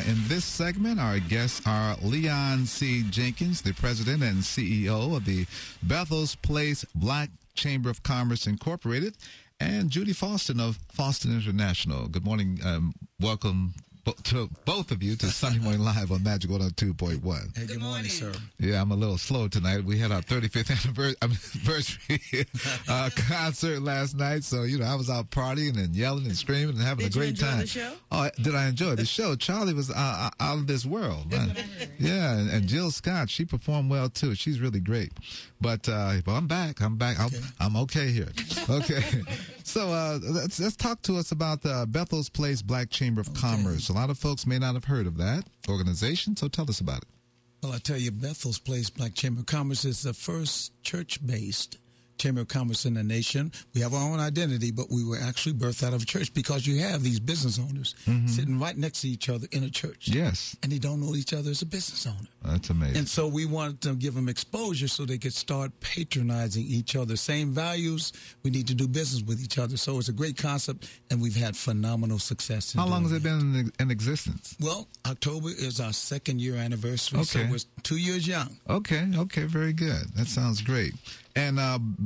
In this segment, our guests are Leon C. Jenkins, the president and CEO of the Bethel's Place Black Chamber of Commerce Incorporated, and Judy Faustin of Faustin International. Good morning. Welcome to both of you to Sunday Morning Live on Magic 102.1. Hey, good morning, sir. Yeah, I'm a little slow tonight. We had our 35th anniversary concert last night, so I was out partying and yelling and screaming and having a great time. Did you enjoy the show? Oh, did I enjoy the show? Charlie was out of this world. Yeah, and Jill Scott, she performed well too. She's really great. But I'm back. Okay. I'm okay here. Okay. So let's talk to us about the Bethel's Place Black Chamber of Commerce. A lot of folks may not have heard of that organization, so tell us about it. Well, I tell you, Bethel's Place Black Chamber of Commerce is the first church-based Chamber of Commerce in the nation. We have our own identity, but we were actually birthed out of a church because you have these business owners sitting right next to each other in a church. Yes. And they don't know each other as a business owner. That's amazing. And so we wanted to give them exposure so they could start patronizing each other. Same values. We need to do business with each other. So it's a great concept, and we've had phenomenal success. How long has it been in existence? Well, October is our second year anniversary, so we're 2 years young. Okay, very good. That sounds great. And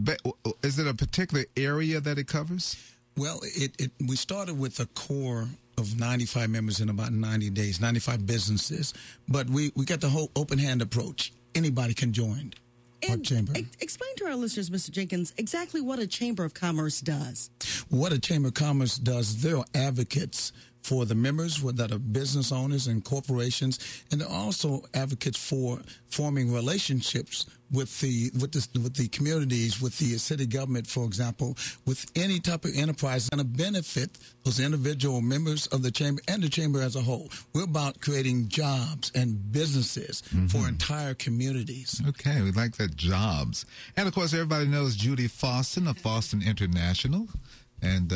is it a particular area that it covers? Well, we started with a core of 95 members in about 90 days, 95 businesses. But we got the whole open-hand approach. Anybody can join our chamber. Explain to our listeners, Mr. Jenkins, exactly what a Chamber of Commerce does. What a Chamber of Commerce does, there are advocates for the members that are business owners and corporations, and they're also advocates for forming relationships with the communities, with the city government, for example, with any type of enterprise and to benefit those individual members of the chamber and the chamber as a whole. We're about creating jobs and businesses for entire communities. Okay, we like that, jobs. And of course, everybody knows Judy Faustin of Faustin International. And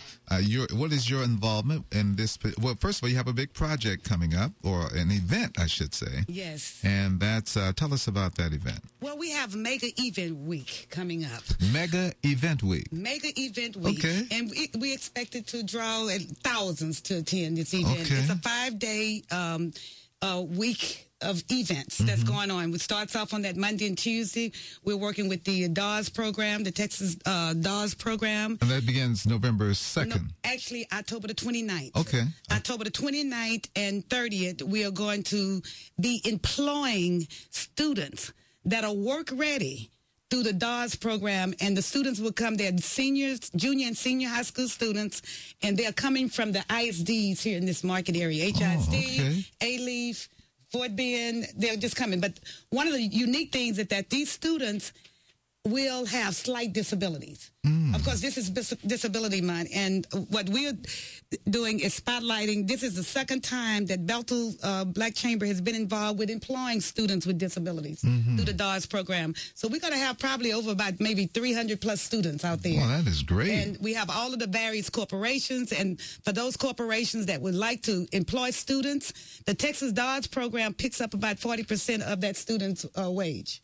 what is your involvement in this? Well, first of all, you have a big project coming up, or an event, I should say. Yes. And that's tell us about that event. Well, we have Mega Event Week coming up. Mega Event Week. Mega Event Week. Okay. And we expect it to draw thousands to attend this event. Okay. It's a 5-day week of events that's going on. It starts off on that Monday and Tuesday. We're working with the DAWS program, the Texas DAWS program. And that begins November 2nd. No, actually, October the 29th. Okay. October the 29th and 30th, we are going to be employing students that are work ready through the DAWS program, and the students will come. They're seniors, junior and senior high school students, and they're coming from the ISDs here in this market area. HISD, A-Leaf, Fort Bend, they're just coming. But one of the unique things is that these students will have slight disabilities. Of course, this is Disability Month, and what we're doing is spotlighting. This is the second time that Bethel Black Chamber has been involved with employing students with disabilities through the DAWS program. So we're going to have probably over about maybe 300 plus students out there. Well, that is great. And we have all of the various corporations, and for those corporations that would like to employ students, the Texas DAWS program picks up about 40% of that student's wage.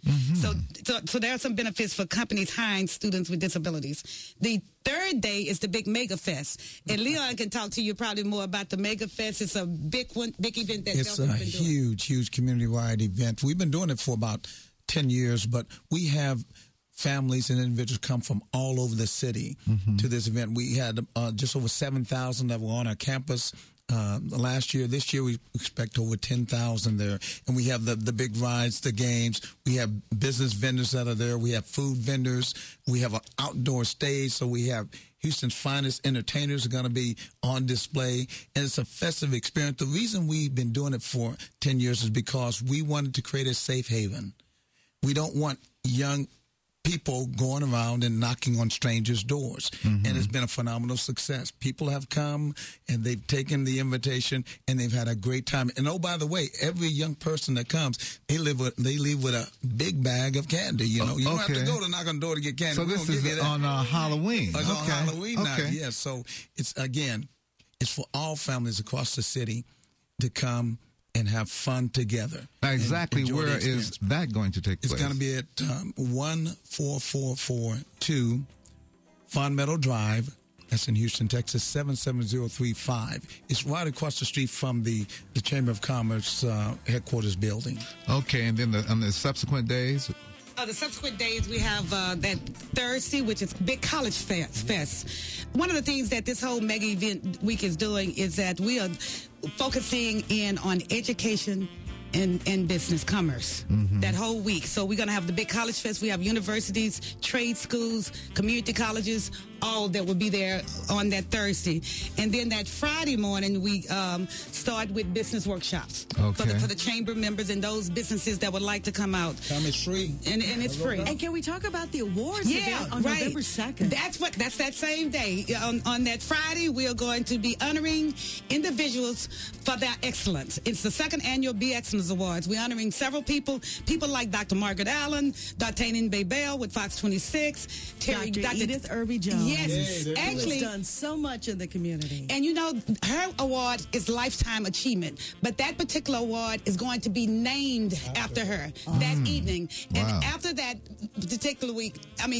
So there are some benefits for companies hiring students with disabilities. The third day is the big Mega Fest, and Leon can talk to you probably more about the Mega Fest. It's a big event that it's a huge community-wide event. We've been doing it for about 10 years, but we have families and individuals come from all over the city to this event. We had just over 7,000 that were on our campus last year. This year we expect over 10,000 there. And we have the big rides, the games. We have business vendors that are there. We have food vendors. We have an outdoor stage. So we have Houston's finest entertainers are going to be on display. And it's a festive experience. The reason we've been doing it for 10 years is because we wanted to create a safe haven. We don't want young people going around and knocking on strangers' doors. And it's been a phenomenal success. People have come and they've taken the invitation and they've had a great time. And oh, by the way, every young person that comes, they leave with a big bag of candy. You know, you don't have to go to knock on the door to get candy. So this is on Halloween. It's on Halloween night. Yeah. So it's for all families across the city to come and have fun together. Now, exactly where is that going to take place? It's going to be at 14442 Fond Meadow Drive, That's in Houston, Texas, 77035. It's right across the street from the Chamber of Commerce headquarters building. Okay, and then on the subsequent days? The subsequent days, we have that Thursday, which is Big College Fest. One of the things that this whole mega event week is doing is that we are focusing in on education and business commerce that whole week. So we're going to have the Big College Fest. We have universities, trade schools, community colleges, all that will be there on that Thursday. And then that Friday morning, we start with business workshops for the chamber members and those businesses that would like to come out. Time is free. And it's free. And can we talk about the awards event on November 2nd? That's that same day. On that Friday, we are going to be honoring individuals for their excellence. It's the second annual Be Excellence Awards. We're honoring several people like Dr. Margaret Allen, Dr. Babel with Fox 26, Dr. Edith Irby Jones. Yes, actually has done so much in the community. And you know, her award is lifetime achievement, but that particular award is going to be named after her that evening. And after that particular week,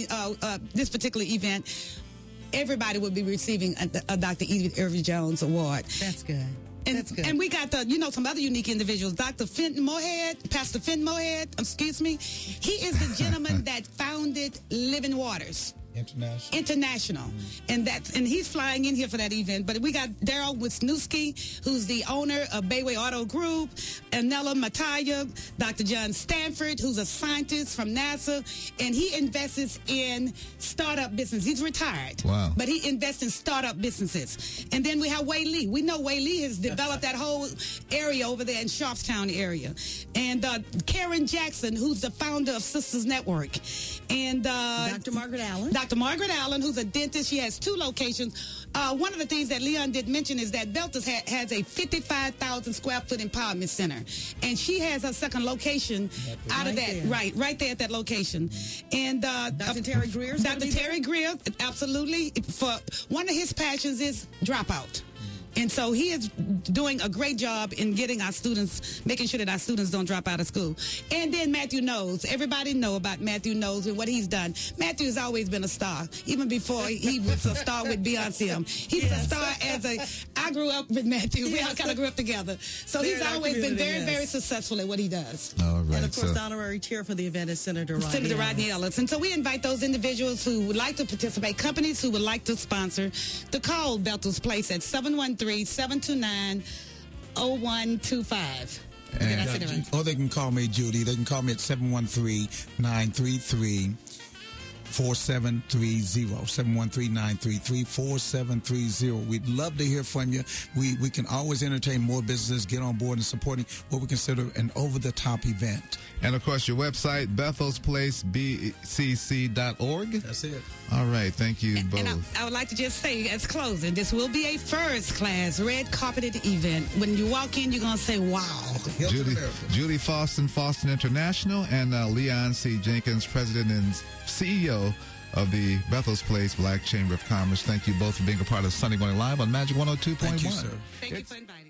this particular event, everybody will be receiving a Dr. Edith Irby Jones award. That's good. That's good. And we got some other unique individuals. Dr. Fenton Moorhead, Pastor Fenton Moorhead, excuse me. He is the gentleman that founded Living Waters International. And he's flying in here for that event. But we got Daryl Wisniewski, who's the owner of Bayway Auto Group, Anela Mataya, Dr. John Stanford, who's a scientist from NASA, and he invests in startup business. He's retired. Wow. But he invests in startup businesses. And then we have Wei Lee. We know Wei Lee has developed that whole area over there in Sharpstown area. And Karen Jackson, who's the founder of Sisters Network. And Dr. Margaret Allen. Dr. Margaret Allen, who's a dentist. She has 2 locations. One of the things that Leon did mention is that Beltus has a 55,000 square foot empowerment center. And she has her second location out of that. Right there at that location. And Dr. Terry Greer. Dr. Terry Greer, absolutely. For one of his passions is dropout. And so he is doing a great job in getting our students, making sure that our students don't drop out of school. And then Matthew Knowles. Everybody know about Matthew Knowles and what he's done. Matthew has always been a star, even before he was a star with Beyonce. He's a star I grew up with Matthew. We all kind of grew up together. So he's always been very, very successful at what he does. All right. And of course, the honorary chair for the event is Senator Rodney Ellis. And so we invite those individuals who would like to participate, companies who would like to sponsor, to call Beltus Place at 713-729-0125. Or they can call me, Judy. They can call me at 713-933-4730. 713-933-4730. We'd love to hear from you. We can always entertain more businesses, get on board and supporting what we consider an over-the-top event. And, of course, your website, BethelsPlaceBCC.org. That's it. All right. Thank you both. And I would like to just say, as closing, this will be a first-class red-carpeted event. When you walk in, you're going to say, wow. Judy Faustin, Faustin International, and Leon C. Jenkins, President and CEO of the Bethels Place Black Chamber of Commerce. Thank you both for being a part of Sunday Morning Live on Magic 102.1. Thank you, sir. Thank you for inviting me.